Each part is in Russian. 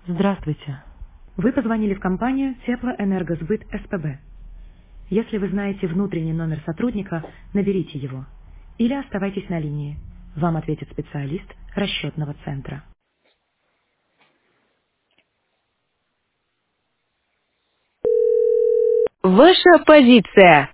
Здравствуйте. Вы позвонили в компанию Теплоэнергосбыт СПБ. Если вы знаете внутренний номер сотрудника, наберите его. Или оставайтесь на линии. Вам ответит специалист расчетного центра. Ваша позиция.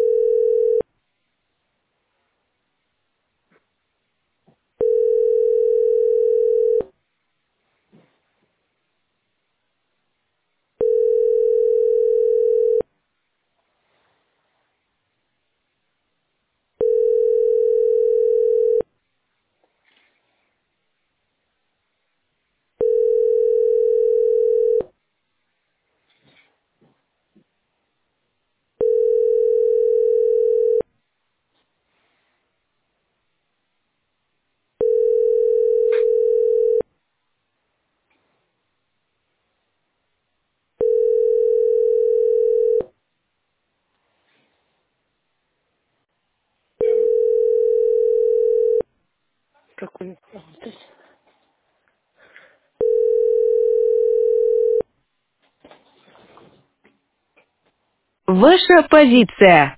Какой? Ваша позиция.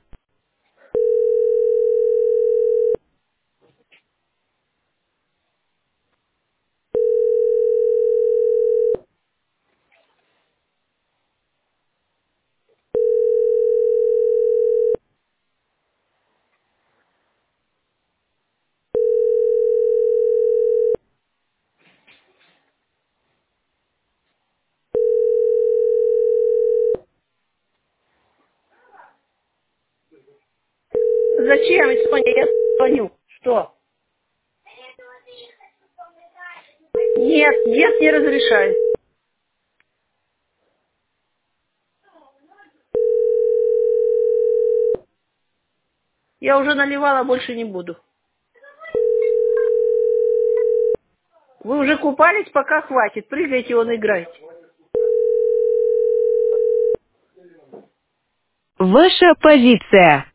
Зачем, Соня, я звоню? Что? Нет, нет, не разрешаю. Я уже наливала, больше не буду. Вы уже купались, пока хватит. Прыгайте, он играйте. Ваша позиция.